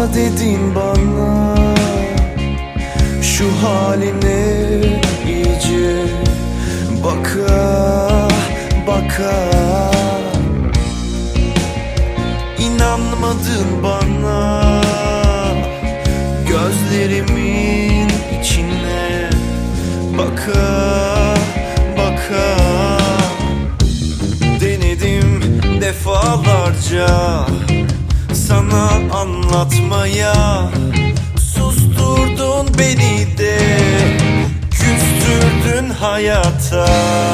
Durma dedin bana, şu haline iyice baka baka. İnanmadın bana, gözlerimin içine baka baka. Denedim defalarca sana anlatmaya, susturdun beni de küstürdün hayata.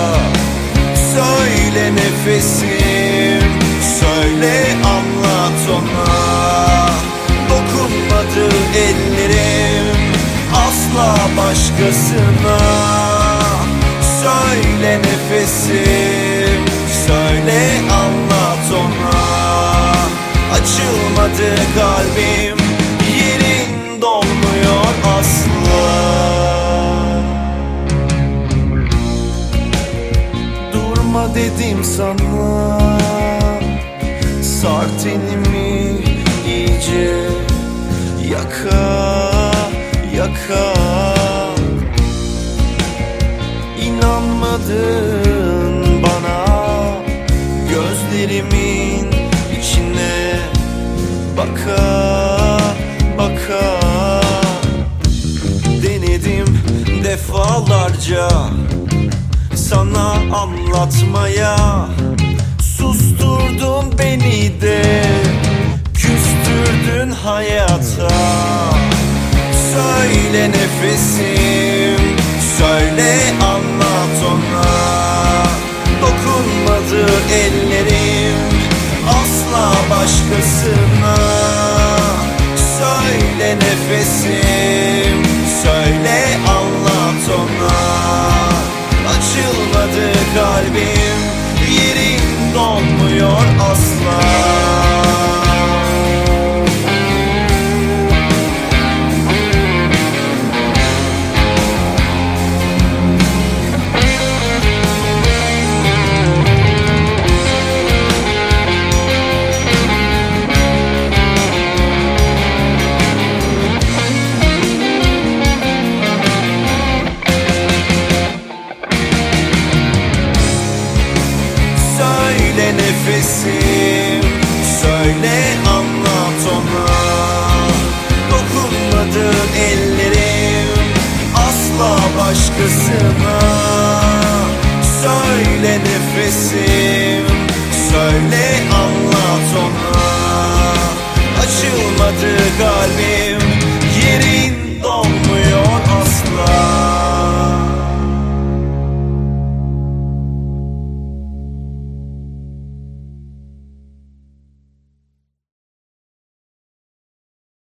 Söyle nefesim, söyle anlat ona, dokunmadı ellerim asla başkasına. Söyle nefesim, söyle anlat ona, açılmadı kalbim, yerin dolmuyor asla. Durma dedim sana, sar tenimi iyice yaka yaka. İnanmadın bana, gözlerimin içine baka baka. Denedim defalarca sana anlatmaya, susturdun beni de küstürdün hayata. Söyle nefesim, söyle anlat ona, dokunmadı ellerim asla başkasına. Söyle nefesim, söyle anlat ona, açılmadı kalbim, yerin dolmuyor asla. Söyle nefesim, söyle anlat ona, dokunmadı ellerim asla başkasına. Söyle nefesim, söyle